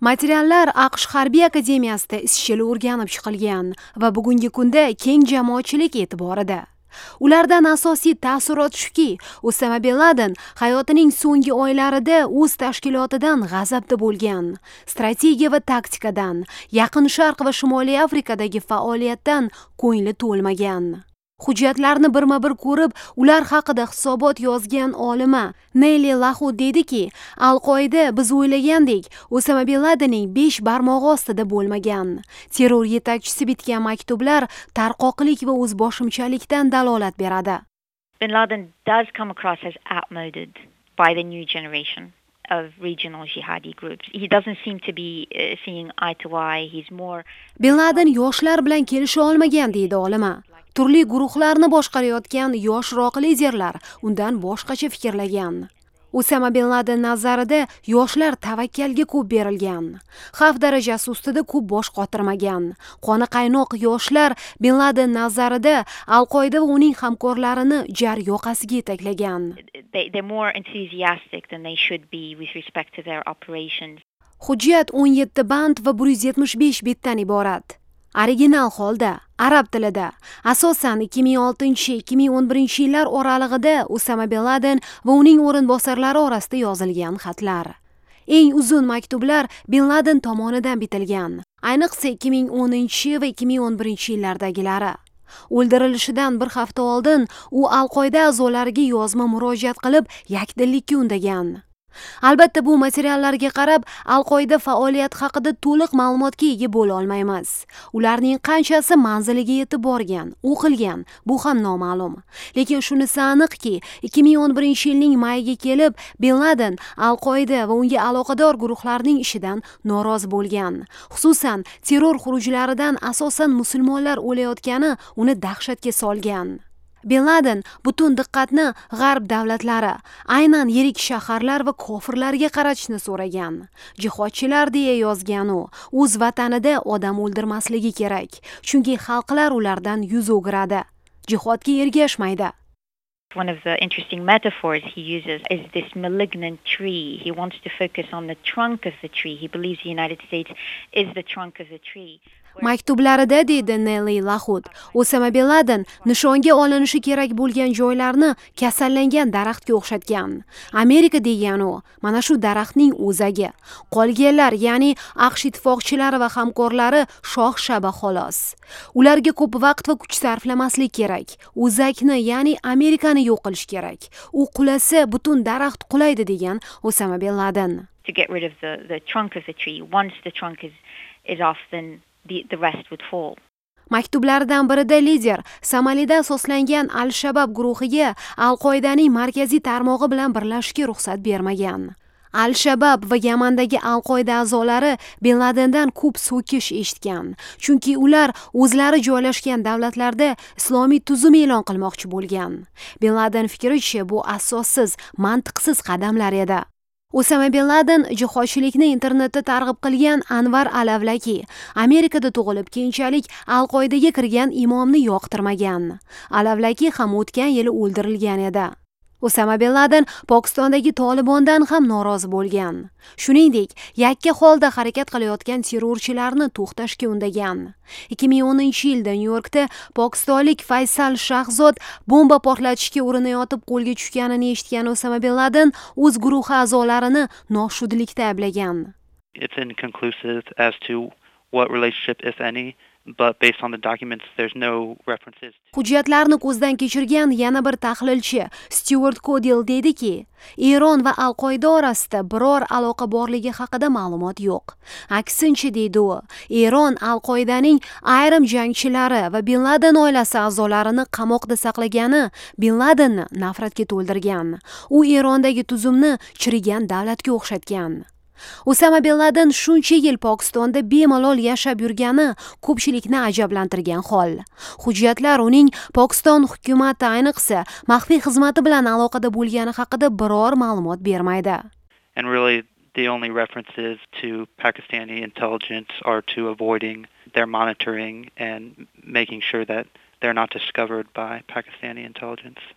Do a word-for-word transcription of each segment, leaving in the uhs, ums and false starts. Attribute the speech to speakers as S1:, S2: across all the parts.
S1: Materiallar AQSh Harbiy akademiyasida izchil o'rganib chiqilgan va bugungi kunda keng jamoatchilik e'tiborida. Ulardan asosiy taassurot shuki, Osama bin Laden hayotining so'nggi oylarida o'z tashkilotidan g'azabda bo'lgan, strategiya va taktikadan, Yaqin Sharq va Shimoliy Afrikadagi faoliyatdan ko'ngli to'lmagan. Hujjatlarni birma-bir ko'rib, ular haqida hisobot yozgan olima Nelli Lahud deydiki, Al-Qoida biz o'ylagandek Osama bin Ladenning besh barmog'i ostida bo'lmagan. Terror yetakchisi bitgan maktublar tarqoqlik va o'zboshimchalikdan dalolat beradi.
S2: Bin Laden does come across as outmoded by the new generation of regional jihadi groups. He doesn't seem to be uh, seeing eye to eye. He's more
S1: Bin Laden yoshlar bilan kelisha olmagan deydi olima. Turli guruhlarni boshqarayotgan yoshroq liderlar undan boshqacha fikrlagan. Osama bin Laden nazarida yoshlar tavakkalga ko'p berilgan. Xavf darajasi ustida ko'p bosh qotirmagan. Qoni qaynoq yoshlar bin Laden nazarida Al-Qoida va uning hamkorlarini jar yoqasiga yetaklagan.
S2: they, they're more enthusiastic than they should be with respect to their operations.
S1: Hujjat o'n yetti band va bir yuz yetmish besh betdan iborat. Original holda, arab tilida, asosan ikki ming oltinchi - ikki ming o'n birinchi yillar oralig'ida Osama bin Laden va uning o'rinbosarlari orasida yozilgan xatlar. Eng uzun maktublar bin Laden tomonidan bitilgan, ayniqsa ikki ming o'ninchi va ikki ming o'n birinchi yillardagilari. O'ldirilishidan bir hafta oldin u Al-Qoida a'zolariga yozma murojaat qilib, yakdillikka undagan. Albatta bu materiallarga qarab Al-Qoida faoliyati haqida to'liq ma'lumotga ega bo'la olmaymiz. Ularning qanchasi manziliga yetib borgan, o'qilgan, bu ham noma'lum. Lekin shunisi aniqki, ikki ming o'n birinchi yilning mayiga kelib bin Laden Al-Qoida va unga aloqador guruhlarning ishidan norozi bo'lgan. Xususan, terror xurujlaridan asosan musulmonlar o'layotgani uni dahshatga solgan. Bin Laden butun diqqatni g'arb davlatlari, aynan yirik shaharlar va kofirlarga qaratishni so'ragan. Jihodchilar deya yozgan u, o'z vatanida odam o'ldirmasligi kerak, chunki xalqlar ulardan yuz o'giradi, jihodga ergashmaydi.
S2: One of the interesting metaphors he uses is this malignant tree. He wants to focus on the trunk of the tree. He believes the United States is the trunk of the tree.
S1: Maktublarida deydi Nelli Lahud, Osama bin Laden nishonga olinishi kerak bo'lgan joylarni kasallangan daraxtga o'xshatgan. Amerika degan u, mana shu daraxtning o'zagi. Qolganlar, ya'ni AQSh ittifoqchilari va hamkorlari shox-shaba xolos. Ularga ko'p vaqt va kuch sarflamaslik kerak. O'zakni, ya'ni Amerikani yo'q qilish kerak. U qulasa butun daraxt qulaydi degan Osama bin Laden.
S2: To get rid of the, the trunk of the tree. Once the trunk is, is off, then The, the rest would fall.
S1: Maktublardan birida lider Somalida asoslangan Al-Shabab guruhiga Al-Qoidaning markaziy tarmog'i bilan birlashishga ruxsat bermagan. Al-Shabab va Yamandagi Al-Qoida a'zolari bin Ladendan ko'p so'kish eshitgan, chunki ular o'zlari joylashgan davlatlarda islomiy tuzum e'lon qilmoqchi bo'lgan. Bin Laden fikricha bu asossiz, mantiqsiz qadamlar edi. Osama bin Laden jihodchilikni internetda targ'ib qilgan Anvar al-Avlaki Amerikada tug'ilib, keyinchalik Al-Qoidaga kirgan imomni yoqtirmagan. Al-Avlaki ham o'tgan yili o'ldirilgan edi. Osama bin Laden Pokistondagi Tolibondan ham norozi bo'lgan. Shuningdek, yakka holda harakat qilayotgan terrorchilarni to'xtashga undagan. ikki ming o'ninchi yilda Nyu-Yorkda pokistonlik Faysal Shahzod bomba portlatishga urinayotib qo'lga tushganini eshitgan Osama bin Laden o'z guruhi a'zolarini noshudlikda ayblagan.
S3: It's inconclusive as to what relationship, if any, but based on the documents there's no references.
S1: Hujjatlarni ko'zdan kechirgan yana bir tahlilchi Stuart Codill deydiki, Eron va Al-Qoida orasida biror aloqa borligi haqida ma'lumot yo'q. Aksincha deydi u, Eron Al-Qoidaning ayrim jangchilari va bin Laden oilasi a'zolarini qamoqda saqlagani bin Ladenni nafratga to'ldirgan. U Erondagi tuzumni chirigan davlatga o'xshatgan. Osama bin Laden shuncha yil Pokistonda bemalol yashab yurgani ko'pchilikni ajablantirgan hol. Hujjatlar uning Pokiston hukumati, ayniqsa maxfiy xizmati bilan aloqada bo'lgani haqida biror ma'lumot bermaydi.
S3: And really the only references to Pakistani intelligence are to avoiding their monitoring and making sure that they're not discovered by Pakistani intelligence.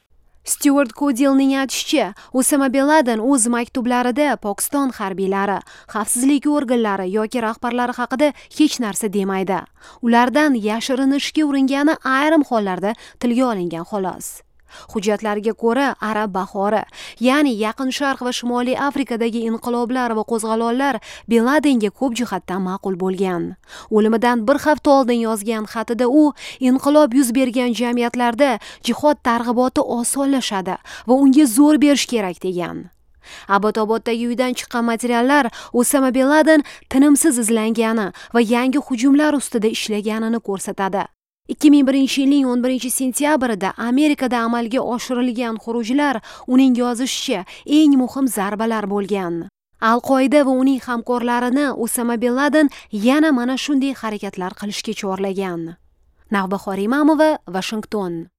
S1: Stuart Kodilning aytishicha, Osama bin Laden o'z maktublarida Pokiston harbiylari, xavfsizlik organlari yoki rahbarlari haqida hech narsa demaydi. Ulardan yashirinishga uringani ayrim hollarda tilga olingan xolos. Hujjatlarga ko'ra, Arab bahori, ya'ni Yaqin Sharq va Shimoliy Afrikadagi inqiloblar va qo'zg'alonlar bin Ladenga ko'p jihatdan ma'qul bo'lgan. O'limidan bir hafta oldin yozgan xatida u inqilob yuz bergan jamiyatlarda jihod targ'iboti osonlashadi va unga zo'r berish kerak degan. Abotoboddagi uydan chiqqan materiallar Osama bin Laden tinimsiz izlangani va yangi hujumlar ustida ishlaganini ko'rsatadi. ikki ming birinchi yilning o'n birinchi sentyabrida Amerikada amalga oshirilgan xurujlar uning yozishicha eng muhim zarbalar bo'lgan. Al-Qoida va uning hamkorlarini Osama bin Laden yana mana shunday harakatlar qilishga chorlagan. Navbahor Imamova, Washington.